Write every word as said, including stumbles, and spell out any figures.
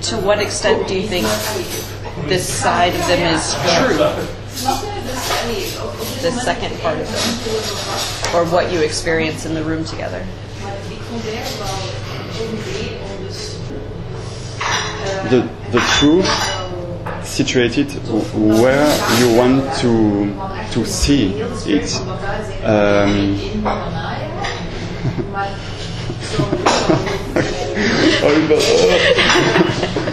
to what extent do you think this side of them is true? The second part of them, or what you experience in the room together. The the truth situated where you want to to see it. Um, oh,